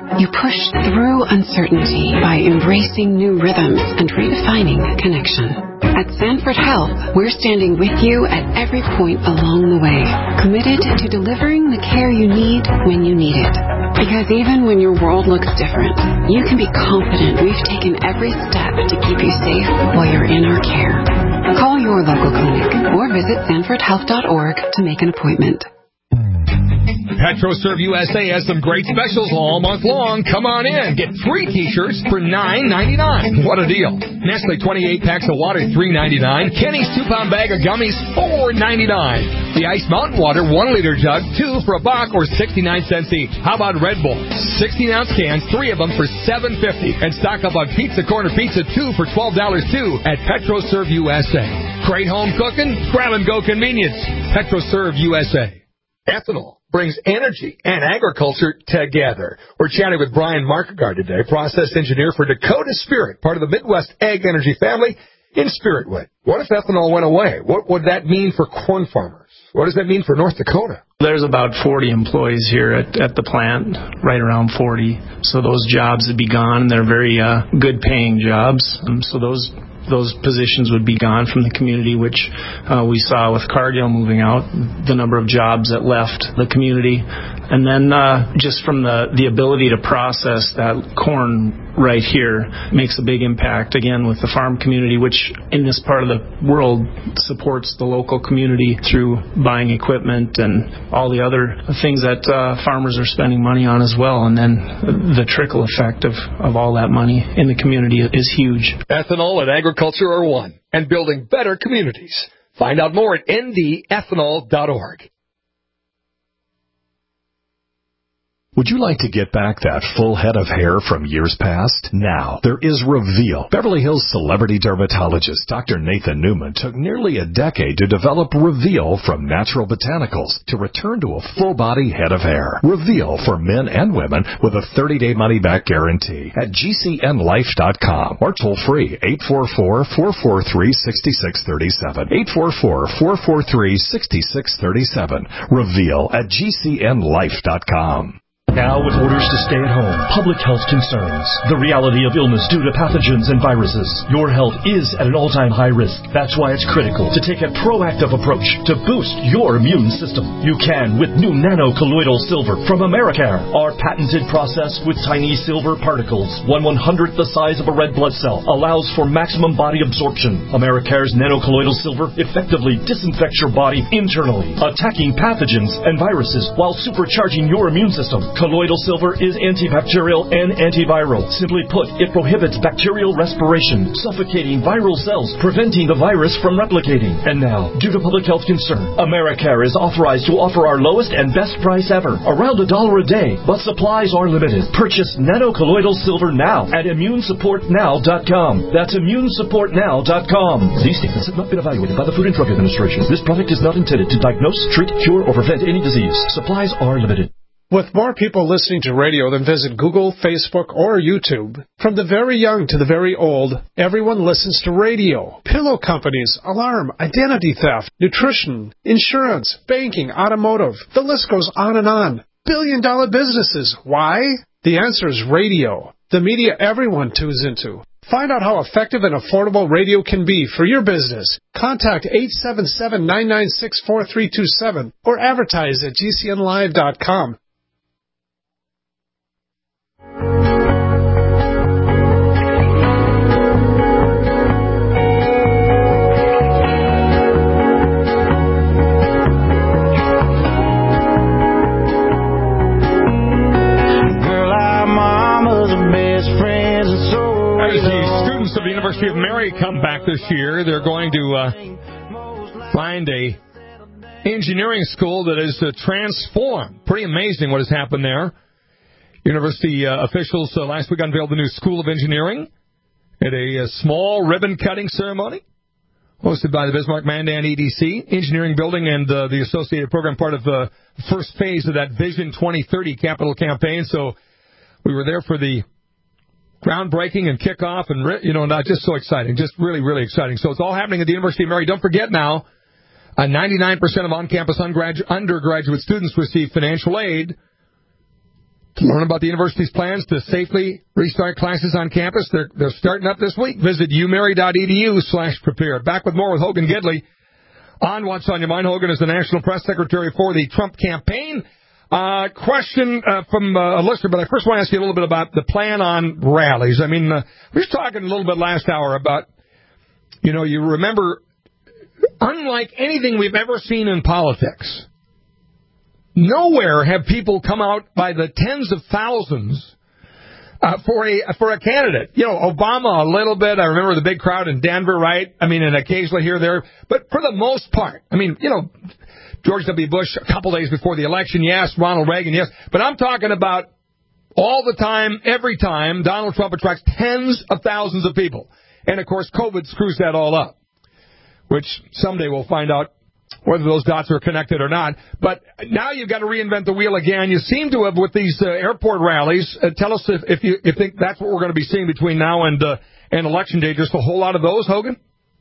You push through uncertainty by embracing new rhythms and redefining connection. At Sanford Health, we're standing with you at every point along the way, committed to delivering the care you need when you need it. Because even when your world looks different, you can be confident we've taken every step to keep you safe while you're in our care. Call your local clinic or visit sanford health dot org to make an appointment. PetroServe U S A has some great specials all month long. Come on in. Get free T-shirts for nine ninety-nine. What a deal. Nestle twenty-eight packs of water, three ninety-nine. Kenny's two-pound bag of gummies, four ninety-nine. The Ice Mountain Water one liter jug, two for a buck or sixty-nine cents each. How about Red Bull? sixteen ounce cans, three of them for seven fifty. And stock up on Pizza Corner Pizza, two for twelve dollars too at PetroServe U S A. Great home cooking, grab-and-go convenience. PetroServe U S A. Ethanol brings energy and agriculture together. We're chatting with Brian Markegard today, process engineer for Dakota Spirit, part of the Midwest Ag Energy family in Spiritwood. What if ethanol went away? What would that mean for corn farmers? What does that mean for North Dakota? There's about forty employees here at, at the plant, right around forty. So those jobs would be gone. They're very uh, good paying jobs. Um, so those those positions would be gone from the community, which uh, we saw with Cargill moving out, the number of jobs that left the community. And then uh, just from the, the ability to process that corn right here makes a big impact, again, with the farm community, which in this part of the world supports the local community through buying equipment and all the other things that uh, farmers are spending money on as well. And then the trickle effect of, of all that money in the community is huge. Ethanol and agriculture are one, and building better communities. Find out more at N D ethanol dot org. Would you like to get back that full head of hair from years past? Now, there is Reveal. Beverly Hills celebrity dermatologist Doctor Nathan Newman took nearly a decade to develop Reveal from natural botanicals to return to a full-body head of hair. Reveal for men and women with a thirty-day money-back guarantee at G C N life dot com or toll-free eight four four, four four three, six six three seven. eight four four, four four three, six six three seven. Reveal at G C N life dot com. Now with orders to stay at home, public health concerns, the reality of illness due to pathogens and viruses, your health is at an all-time high risk. That's why it's critical to take a proactive approach to boost your immune system. You can with new nano-colloidal silver from Americare. Our patented process with tiny silver particles, one one-hundredth the size of a red blood cell, allows for maximum body absorption. Americare's nano-colloidal silver effectively disinfects your body internally, attacking pathogens and viruses while supercharging your immune system. Colloidal silver is antibacterial and antiviral. Simply put, it prohibits bacterial respiration, suffocating viral cells, preventing the virus from replicating. And now, due to public health concern, Americare is authorized to offer our lowest and best price ever, around a dollar a day, but supplies are limited. Purchase nano-colloidal silver now at immune support now dot com. That's immune support now dot com. These statements have not been evaluated by the Food and Drug Administration. This product is not intended to diagnose, treat, cure, or prevent any disease. Supplies are limited. With more people listening to radio than visit Google, Facebook, or YouTube, from the very young to the very old, everyone listens to radio. Pillow companies, alarm, identity theft, nutrition, insurance, banking, automotive. The list goes on and on. Billion dollar businesses. Why? The answer is radio. The media everyone tunes into. Find out how effective and affordable radio can be for your business. Contact eight seven seven, nine nine six, four three two seven or advertise at G C N live dot com. Of the University of Mary come back this year. They're going to uh, find a engineering school that is uh, transformed. Pretty amazing what has happened there. University uh, officials uh, last week unveiled the new School of Engineering at a, a small ribbon-cutting ceremony hosted by the Bismarck Mandan E D C Engineering Building and uh, the associated program, part of the first phase of that Vision twenty thirty capital campaign. So we were there for the groundbreaking and kickoff, and, you know, not just so exciting, just really, really exciting. So it's all happening at the University of Mary. Don't forget now, uh, ninety-nine percent of on-campus undergraduate students receive financial aid To learn about the university's plans to safely restart classes on campus, they're, they're starting up this week. Visit umary.edu slash prepare. Back with more with Hogan Gidley on What's on Your Mind. Hogan is the National Press Secretary for the Trump campaign. Uh, question uh, from uh, a listener, but I first want to ask you a little bit about the plan on rallies. I mean, uh, we were talking a little bit last hour about, you know, you remember, unlike anything we've ever seen in politics, nowhere have people come out by the tens of thousands uh, for a for a candidate. You know, Obama a little bit. I remember the big crowd in Denver, right? I mean, and occasionally here or there. But for the most part, I mean, you know, George W. Bush a couple days before the election, yes. Ronald Reagan, yes. But I'm talking about all the time, every time, Donald Trump attracts tens of thousands of people. And, of course, COVID screws that all up, which someday we'll find out whether those dots are connected or not. But now you've got to reinvent the wheel again. You seem to have, with these uh, airport rallies, uh, tell us if, if you if think that's what we're going to be seeing between now and, uh, and Election Day, just a whole lot of those, Hogan?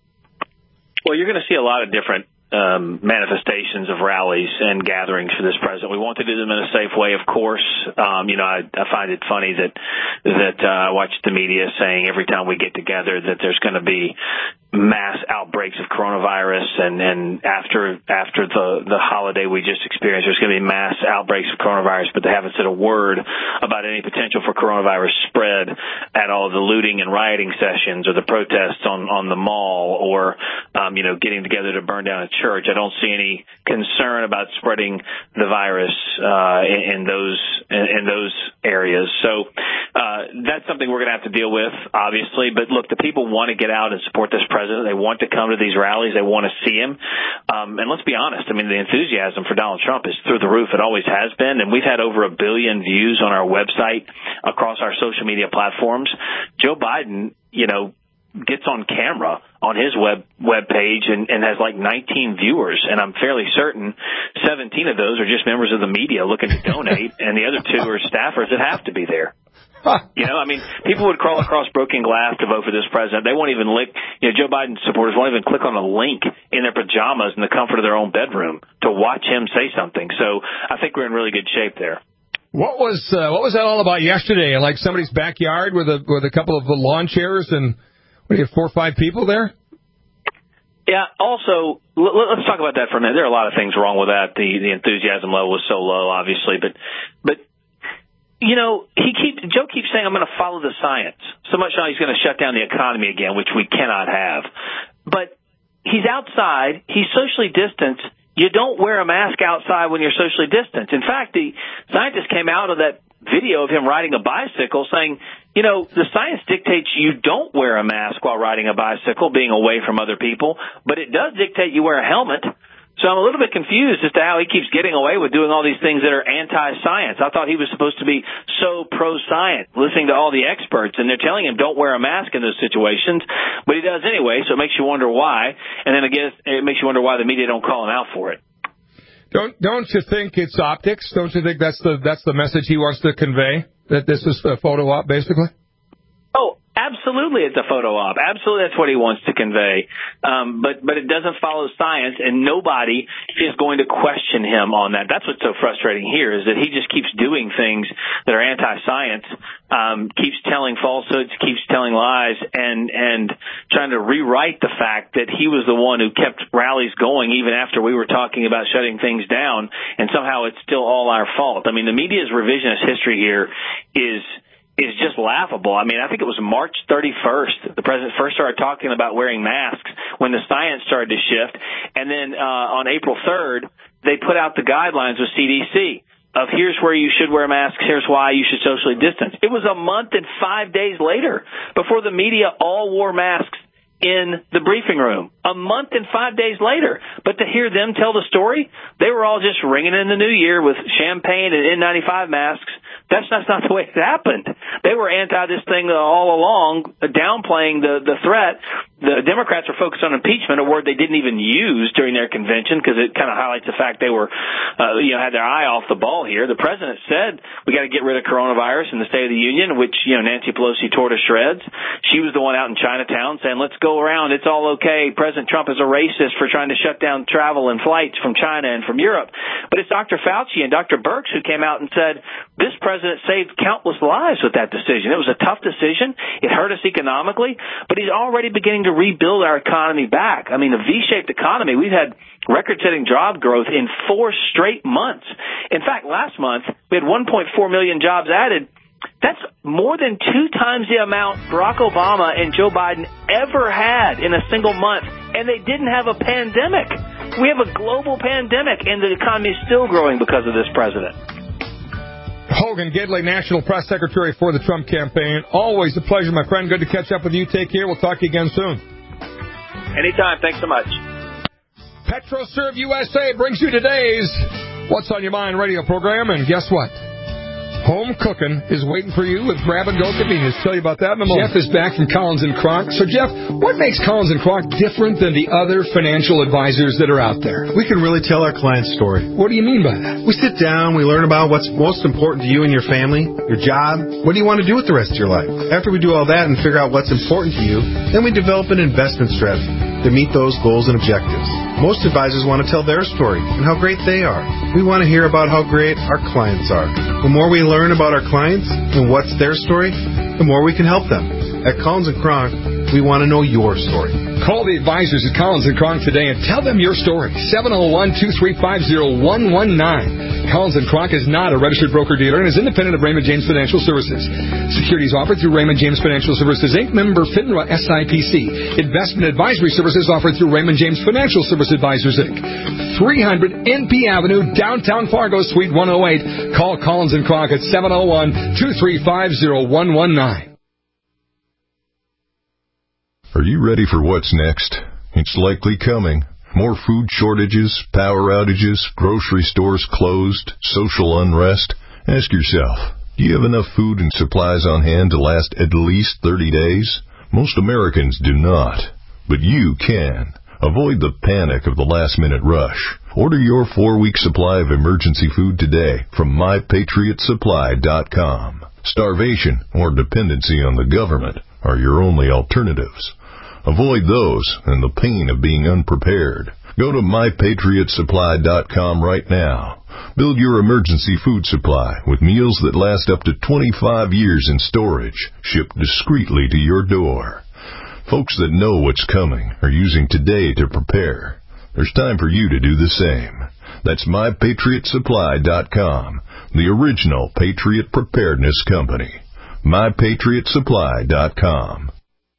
Well, you're going to see a lot of different um, manifestations of rallies and gatherings for this president. We want to do them in a safe way, of course. Um, you know, I, I find it funny that that uh, I watch the media saying every time we get together that there's going to be mass outbreaks of coronavirus, and, and after after the, the holiday we just experienced, there's going to be mass outbreaks of coronavirus, but they haven't said a word about any potential for coronavirus spread at all the looting and rioting sessions or the protests on, on the mall or, um, you know, getting together to burn down a church. I don't see any concern about spreading the virus uh, in, in those in, in those areas. So uh, that's something we're going to have to deal with, obviously. But look, the people want to get out and support this president. They want to come to these rallies. They want to see him. Um, and let's be honest. I mean, the enthusiasm for Donald Trump is through the roof. It always has been. And we've had over a billion views on our website across our social media platforms. Joe Biden, you know, gets on camera on his web web page and, and has like nineteen viewers, and I'm fairly certain seventeen of those are just members of the media looking to donate, and the other two are staffers that have to be there. You know, I mean, people would crawl across broken glass to vote for this president. They won't even lick, you know, Joe Biden supporters won't even click on a link in their pajamas in the comfort of their own bedroom to watch him say something. So I think we're in really good shape there. What was uh, what was that all about yesterday? Like somebody's backyard with a with a couple of lawn chairs and what do you have, four or five people there? Yeah. Also, l- let's talk about that for a minute. There are a lot of things wrong with that. The the enthusiasm level was so low, obviously, but but. You know, he keep, Joe keeps saying, I'm going to follow the science. So much so he's going to shut down the economy again, which we cannot have. But he's outside. He's socially distanced. You don't wear a mask outside when you're socially distanced. In fact, the scientist came out of that video of him riding a bicycle saying, you know, the science dictates you don't wear a mask while riding a bicycle, being away from other people, but it does dictate you wear a helmet. So I'm a little bit confused as to how he keeps getting away with doing all these things that are anti-science. I thought he was supposed to be so pro-science, listening to all the experts, and they're telling him don't wear a mask in those situations, but he does anyway, so it makes you wonder why. And then again, it makes you wonder why the media don't call him out for it. Don't don't you think it's optics? Don't you think that's the that's the message he wants to convey, that this is a photo op, basically? Oh, absolutely, it's a photo op. Absolutely, that's what he wants to convey. Um, but but it doesn't follow science, and nobody is going to question him on that. That's what's so frustrating here, is that he just keeps doing things that are anti-science, um, keeps telling falsehoods, keeps telling lies, and and trying to rewrite the fact that he was the one who kept rallies going even after we were talking about shutting things down, and somehow it's still all our fault. I mean, the media's revisionist history here is is just laughable. I mean, I think it was March thirty-first. The president first started talking about wearing masks when the science started to shift. And then uh, on April third, they put out the guidelines with C D C of here's where you should wear masks, here's why you should socially distance. It was a month and five days later before the media all wore masks in the briefing room. A month and five days later. But to hear them tell the story, they were all just ringing in the new year with champagne and N ninety-five masks. That's not, that's not the way it happened. They were anti this thing all along, downplaying the, the threat. the Democrats are focused on impeachment, a word they didn't even use during their convention because it kind of highlights the fact they were, uh, you know, had their eye off the ball here. The president said we got to get rid of coronavirus in the State of the Union, which, you know, Nancy Pelosi tore to shreds. She was the one out in Chinatown saying, let's go around. It's all okay. President Trump is a racist for trying to shut down travel and flights from China and from Europe. But it's Doctor Fauci and Doctor Birx who came out and said this president saved countless lives with that decision. It was a tough decision. It hurt us economically, but he's already beginning to to rebuild our economy back. I mean, a V-shaped economy. We've had record-setting job growth in four straight months. In fact, last month, we had one point four million jobs added. That's more than two times the amount Barack Obama and Joe Biden ever had in a single month, and they didn't have a pandemic. We have a global pandemic, and the economy is still growing because of this president. Hogan Gidley, National Press Secretary for the Trump campaign. Always a pleasure, my friend. Good to catch up with you. Take care. We'll talk to you again soon. Anytime. Thanks so much. PetroServe U S A brings you today's What's on Your Mind radio program. And guess what? Home cooking is waiting for you with grab-and-go convenience. Tell you about that in a moment. Jeff is back from Collins and Kronk. So, Jeff, what makes Collins and Kronk different than the other financial advisors that are out there? We can really tell our client's story. What do you mean by that? We sit down, we learn about what's most important to you and your family, your job, what do you want to do with the rest of your life. After we do all that and figure out what's important to you, then we develop an investment strategy to meet those goals and objectives. Most advisors want to tell their story and how great they are. We want to hear about how great our clients are. The more we learn about our clients and what's their story, the more we can help them. At Collins and Kronk, we want to know your story. Call the advisors at Collins and Kronk today and tell them your story. seven oh one, two three five, oh one one nine. Collins and Kronk is not a registered broker-dealer and is independent of Raymond James Financial Services. Securities offered through Raymond James Financial Services, Incorporated, member FINRA S I P C. Investment advisory services offered through Raymond James Financial Service Advisors, Incorporated. three hundred N P Avenue, downtown Fargo, Suite one oh eight. Call Collins and Kronk at seven oh one, two three five, oh one one nine. Are you ready for what's next? It's likely coming. More food shortages, power outages, grocery stores closed, social unrest. Ask yourself, do you have enough food and supplies on hand to last at least thirty days? Most Americans do not, but you can. Avoid the panic of the last-minute rush. Order your four-week supply of emergency food today from my patriot supply dot com. Starvation or dependency on the government are your only alternatives. Avoid those and the pain of being unprepared. Go to my patriot supply dot com right now. Build your emergency food supply with meals that last up to twenty-five years in storage, shipped discreetly to your door. Folks that know what's coming are using today to prepare. There's time for you to do the same. That's my patriot supply dot com, the original Patriot Preparedness Company. my patriot supply dot com.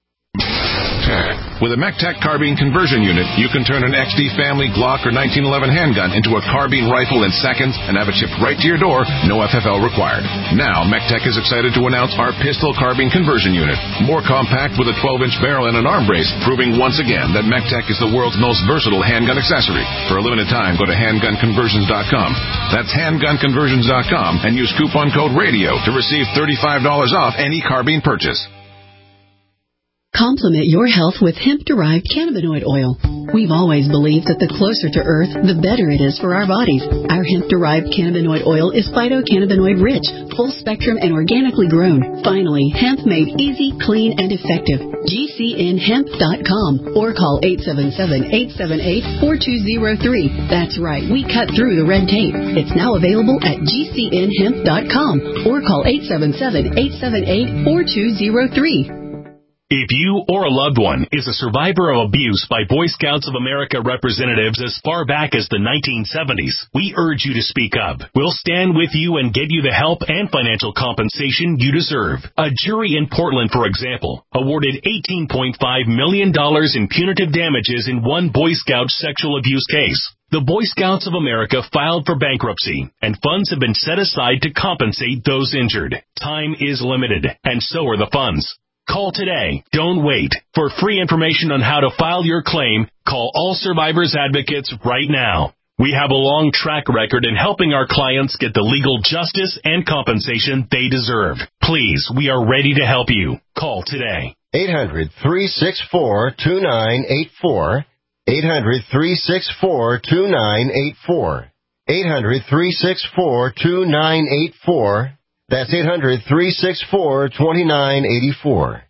With a MECTEC carbine conversion unit, you can turn an X D Family Glock or nineteen eleven handgun into a carbine rifle in seconds and have it shipped right to your door, no F F L required. Now, MECTEC is excited to announce our pistol carbine conversion unit. More compact with a twelve-inch barrel and an arm brace, proving once again that MECTEC is the world's most versatile handgun accessory. For a limited time, go to handgun conversions dot com. That's handgun conversions dot com and use coupon code RADIO to receive thirty-five dollars off any carbine purchase. Complement your health with hemp-derived cannabinoid oil. We've always believed that the closer to Earth, the better it is for our bodies. Our hemp-derived cannabinoid oil is phytocannabinoid-rich, full-spectrum, and organically grown. Finally, hemp made easy, clean, and effective. G C N hemp dot com or call eight seven seven, eight seven eight, four two zero three. That's right, we cut through the red tape. It's now available at G C N hemp dot com or call eight seven seven, eight seven eight, four two zero three. If you or a loved one is a survivor of abuse by Boy Scouts of America representatives as far back as the nineteen seventies, we urge you to speak up. We'll stand with you and get you the help and financial compensation you deserve. A jury in Portland, for example, awarded eighteen point five million dollars in punitive damages in one Boy Scout sexual abuse case. The Boy Scouts of America filed for bankruptcy, and funds have been set aside to compensate those injured. Time is limited, and so are the funds. Call today. Don't wait. For free information on how to file your claim, call All Survivors Advocates right now. We have a long track record in helping our clients get the legal justice and compensation they deserve. Please, we are ready to help you. Call today. eight hundred, three six four, two nine eight four. eight hundred, three six four, two nine eight four. eight hundred, three six four, two nine eight four. That's eight hundred, three six four, two nine eight four.